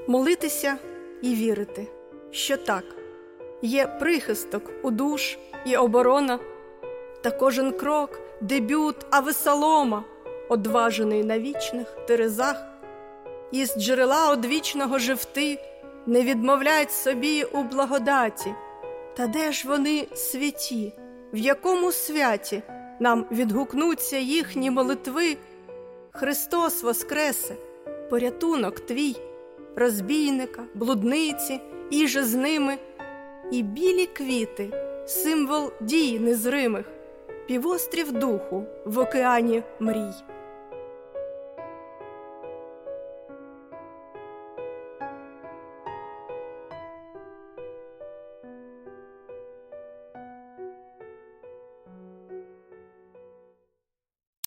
Молитися і вірити, що так, є прихисток у душ і оборона, та кожен крок – дебют Авесолома, одважений на вічних терезах. Із джерела одвічного живти не відмовляють собі у благодаті. Та де ж вони святі, в якому святі нам відгукнуться їхні молитви? Христос воскресе, порятунок твій, розбійника, блудниці, іже з ними, і білі квіти, символ дій незримих, півострів духу в океані мрій.